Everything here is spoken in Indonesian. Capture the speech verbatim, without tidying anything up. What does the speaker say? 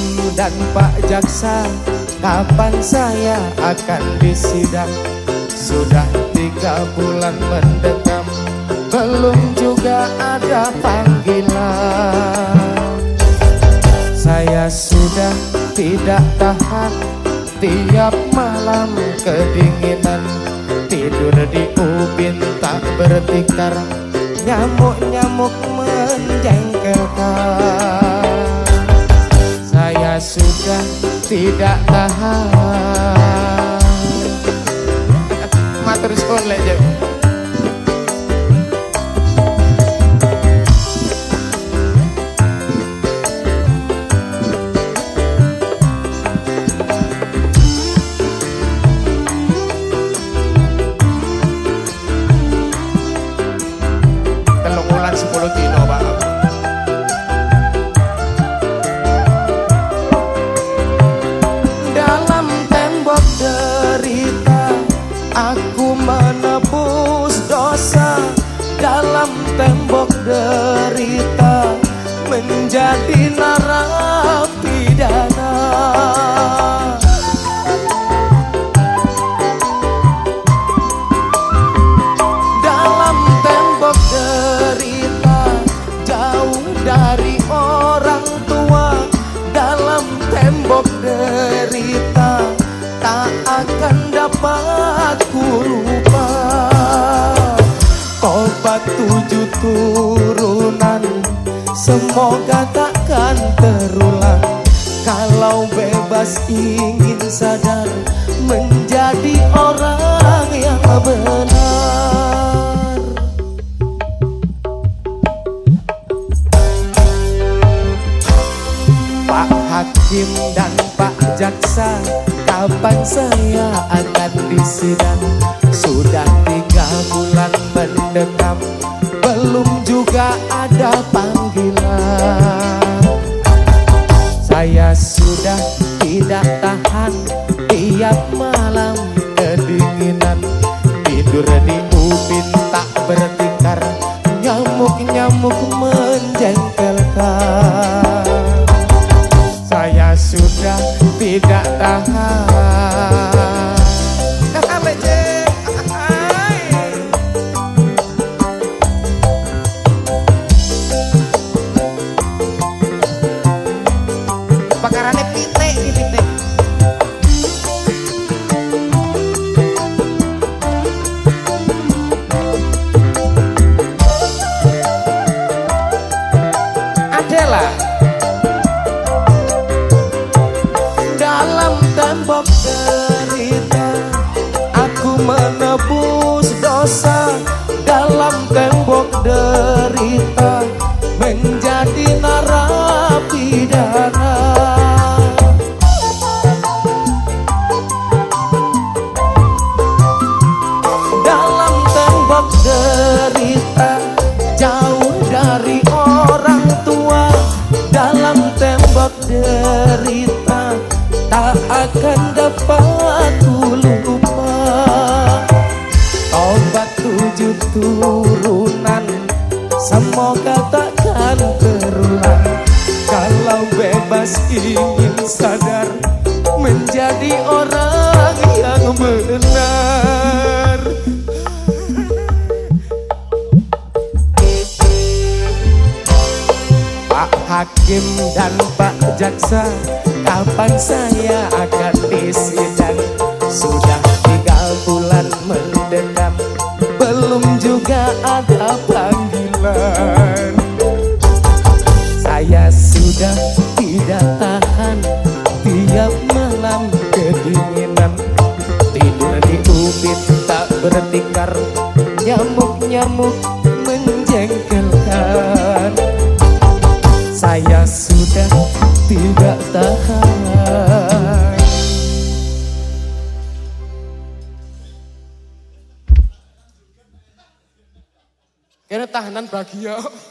dan Pak Jaksa, kapan saya akan disidang? Sudah tiga bulan mendekam, belum juga ada panggilan. Saya sudah tidak tahan, tiap malam kedinginan, tidur di ubin tak bertikar, nyamuk-nyamuk menjengkelkan. Saya sudah tidak tahan. Matur suwun lek Jeng. sepuluh dino Pak. Dalam tembok derita aku menebus dosa, dalam tembok derita menjadi narapidana. Dalam tembok derita jauh dari orang tua, dalam tembok derita tak akan dapat ku lupa. Tobat tujuh turunan semoga takkan terulang. Kalau bebas ingin sadar menjadi orang yang benar. Pak Hakim dan Pak Jaksa, kapan saya akan disidang? Sudah tiga bulan mendekam, belum juga ada panggilan. Saya sudah tidak tahan, tiap malam kedinginan, tidur di ubin tak bertikar, nyamuk-nyamuk menjengkelkan. Saya sudah tidak tahan. Bakarane pitik iki pitik. Adela. Dalam tembok derita aku menebus dosa, dalam tembok derita menjadi narapidana. Dalam tembok derita jauh dari orang tua, dalam tembok derita tak akan dapat ku lupa. Tobat tujuh turunan semoga takkan terulang. Kalau bebas ingin sadar menjadi orang yang benar. Pak Hakim dan Pak Jaksa, kapan saya akan disidang? Sudah tiga bulan mendekam, belum juga ada panggilan. Saya sudah tidak tahan, tiap malam kedinginan, tidur di ubin tak bertikar, nyamuk-nyamuk menjengkelkan. Saya sudah tidak tahan. Kira tahanan bahagia.